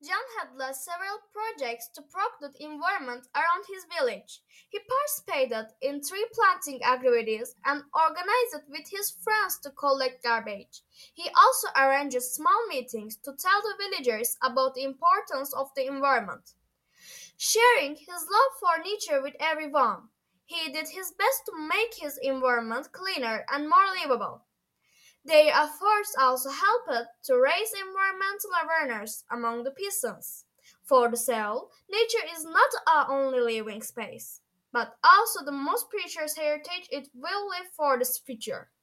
John had led several projects to protect the environment around his village. He participated in tree planting activities and organized with his friends to collect garbage. He also arranged small meetings to tell the villagers about the importance of the environment, sharing his love for nature with everyone. He did his best to make his environment cleaner and more livable. Their efforts also helped to raise environmental awareness among the peasants. For the Cell, nature is not our only living space, but also the most precious heritage it will leave for the future.